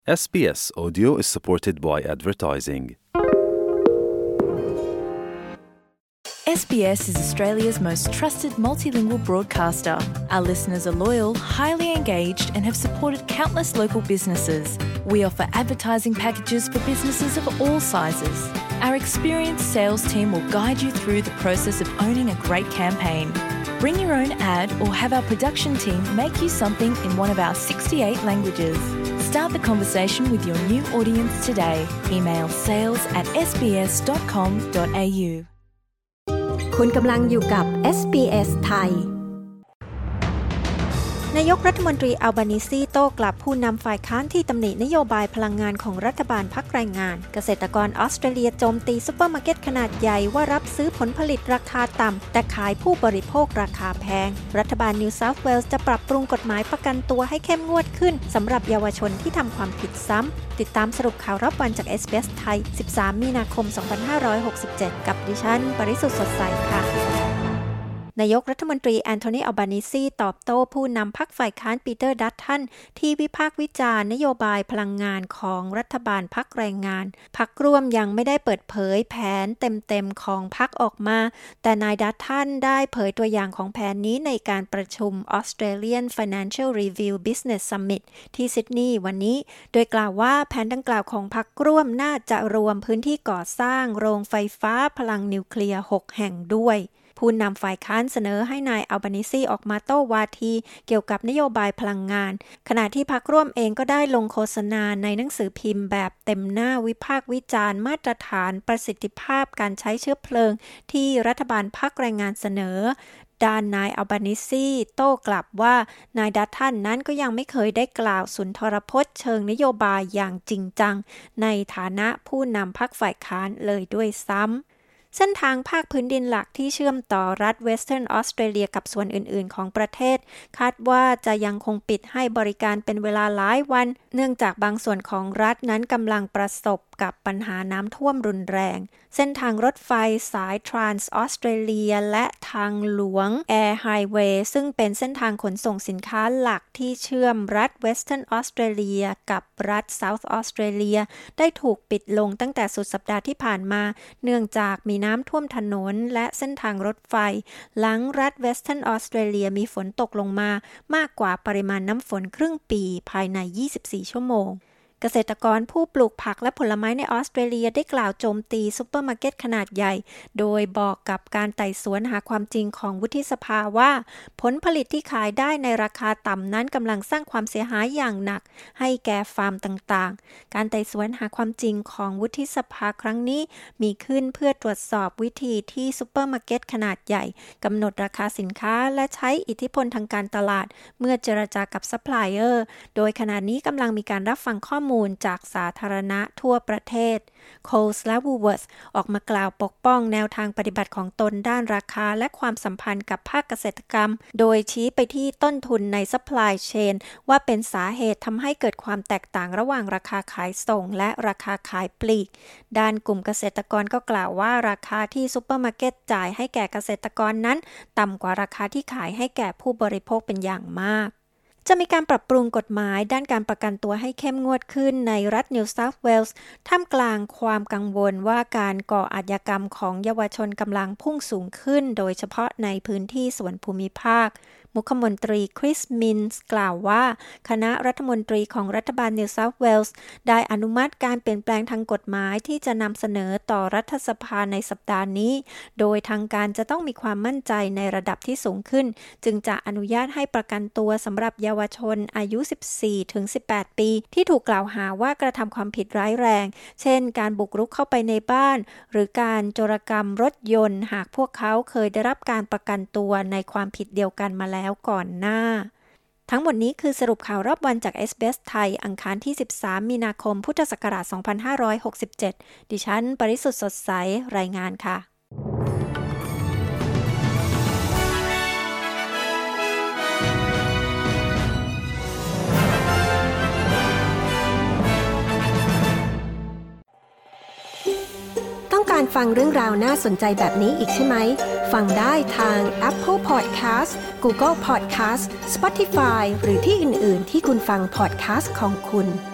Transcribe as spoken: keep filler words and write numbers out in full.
S B S Audio is supported by advertising. S B S is Australia's most trusted multilingual broadcaster. Our listeners are loyal, highly engaged, and have supported countless local businesses. We offer advertising packages for businesses of all sizes. Our experienced sales team will guide you through the process of owning a great campaign. Bring your own ad or have our production team make you something in one of our sixty-eight languages. Start the conversation with your new audience today. Email sales at s b s dot com dot a u คุณกำลังอยู่กับ เอส บี เอส ไทยนายกรัฐมนตรีอัลบานีซีโต้กลับผู้นำฝ่ายค้านที่ตำหนินโยบายพลังงานของรัฐบาลพรรคแรงงานเกษตรกรออสเตรเลียโจมตีซุปเปอร์มาร์เก็ตขนาดใหญ่ว่ารับซื้อผลผลิตราคาต่ำแต่ขายผู้บริโภคราคาแพงรัฐบาลนิวเซาท์เวลส์จะปรับปรุงกฎหมายประกันตัวให้เข้มงวดขึ้นสำหรับเยาวชนที่ทำความผิดซ้ำติดตามสรุปข่าวรอบวันจาก เอส บี เอส ไทยสิบสามมีนาคมสองพันห้าร้อยหกสิบเจ็ดกับดิฉันปริสุทธิ์สดใสค่ะนายกรัฐมนตรีแอนโทนี อัลบานีซีตอบโต้ผู้นำพรรคฝ่ายค้านปีเตอร์ ดัตตันที่วิพากษ์วิจารณ์นโยบายพลังงานของรัฐบาลพรรคแรงงานพรรคร่วมยังไม่ได้เปิดเผยแผนเต็มๆของพรรคออกมาแต่นายดัตตันได้เผยตัวอย่างของแผนนี้ในการประชุม Australian Financial Review Business Summit ที่ซิดนีย์วันนี้โดยกล่าวว่าแผนดังกล่าวของพรรคร่วมน่าจะรวมพื้นที่ก่อสร้างโรงไฟฟ้าพลังนิวเคลียร์หกแห่งด้วยผู้นำฝ่ายค้านเสนอให้นายอัลบานีซีออกมาโต้วาทีเกี่ยวกับนโยบายพลังงานขณะที่พรรคร่วมเองก็ได้ลงโฆษณาในหนังสือพิมพ์แบบเต็มหน้าวิพากษ์วิจารณ์มาตรฐานประสิทธิภาพการใช้เชื้อเพลิงที่รัฐบาลพรรคแรงงานเสนอด้านนายอัลบานีซีโต้กลับว่านายดัตตันนั้นก็ยังไม่เคยได้กล่าวสุนทรพจน์เชิงนโยบายอย่างจริงจังในฐานะผู้นำพรรคฝ่ายค้านเลยด้วยซ้ำเส้นทางภาคพื้นดินหลักที่เชื่อมต่อรัฐเวสเทิร์นออสเตรเลียกับส่วนอื่นๆของประเทศคาดว่าจะยังคงปิดให้บริการเป็นเวลาหลายวันเนื่องจากบางส่วนของรัฐนั้นกำลังประสบกับปัญหาน้ำท่วมรุนแรงเส้นทางรถไฟสายทรานส์ออสเตรเลียและทางหลวงแอร์ไฮเวย์ซึ่งเป็นเส้นทางขนส่งสินค้าหลักที่เชื่อมรัฐเวสเทิร์นออสเตรเลียกับรัฐเซาท์ออสเตรเลียได้ถูกปิดลงตั้งแต่สุดสัปดาห์ที่ผ่านมาเนื่องจากมีน้ำท่วมถนนและเส้นทางรถไฟหลังรัฐเวสเทิร์นออสเตรเลียมีฝนตกลงมามากกว่าปริมาณน้ำฝนครึ่งปีภายในยี่สิบสี่ชั่วโมงเกษตรกรผู้ปลูกผักและผลไม้ในออสเตรเลียได้กล่าวโจมตีซุปเปอร์มาร์เก็ตขนาดใหญ่โดยบอกกับการไต่สวนหาความจริงของวุฒิสภาว่าผลผลิตที่ขายได้ในราคาต่ำนั้นกำลังสร้างความเสียหายอย่างหนักให้แก่ฟาร์มต่างๆการไต่สวนหาความจริงของวุฒิสภาครั้งนี้มีขึ้นเพื่อตรวจสอบวิธีที่ซุปเปอร์มาร์เก็ตขนาดใหญ่กำหนดราคาสินค้าและใช้อิทธิพลทางการตลาดเมื่อเจรจากับซัพพลายเออร์โดยขณะนี้กำลังมีการรับฟังข้อมูลจากสาธารณะทั่วประเทศ Coles และ Woolworths ออกมากล่าวปกป้องแนวทางปฏิบัติของตนด้านราคาและความสัมพันธ์กับภาคเกษตรกรรมโดยชี้ไปที่ต้นทุนใน supply chain ว่าเป็นสาเหตุทำให้เกิดความแตกต่างระหว่างราคาขายส่งและราคาขายปลีกด้านกลุ่มเกษตรกรก็กล่าวว่าราคาที่ซุปเปอร์มาร์เก็ตจ่ายให้แก่เกษตรกรนั้นต่ำกว่าราคาที่ขายให้แก่ผู้บริโภคเป็นอย่างมากจะมีการปรับปรุงกฎหมายด้านการประกันตัวให้เข้มงวดขึ้นในรัฐนิวเซาท์เวลส์ท่ามกลางความกังวลว่าการก่ออาชญากรรมของเยาวชนกำลังพุ่งสูงขึ้นโดยเฉพาะในพื้นที่ส่วนภูมิภาคมุขมนตรีคริสมินส์กล่าวว่าคณะรัฐมนตรีของรัฐบาลนิวเซาท์เวลส์ได้อนุมัติการเปลี่ยนแปลงทางกฎหมายที่จะนำเสนอต่อรัฐสภาในสัปดาห์นี้โดยทางการจะต้องมีความมั่นใจในระดับที่สูงขึ้นจึงจะอนุญาตให้ประกันตัวสำหรับเยาวชนอายุ สิบสี่ถึงสิบแปด ปีที่ถูกกล่าวหาว่ากระทำความผิดร้ายแรงเช่นการบุกรุกเข้าไปในบ้านหรือการโจรกรรมรถยนต์หากพวกเขาเคยได้รับการประกันตัวในความผิดเดียวกันมาแล้วก่อนหน้าทั้งหมดนี้คือสรุปข่าวรอบวันจาก เอส บี เอส ไทยอังคารที่สิบสามมีนาคมพุทธศักราชสองพันห้าร้อยหกสิบเจ็ดดิฉันปริสุทธิ์สดใสรายงานค่ะการฟังเรื่องราวน่าสนใจแบบนี้อีกใช่ไหมฟังได้ทาง Apple Podcast Google Podcast Spotify หรือที่อื่นๆที่คุณฟัง podcast ของคุณ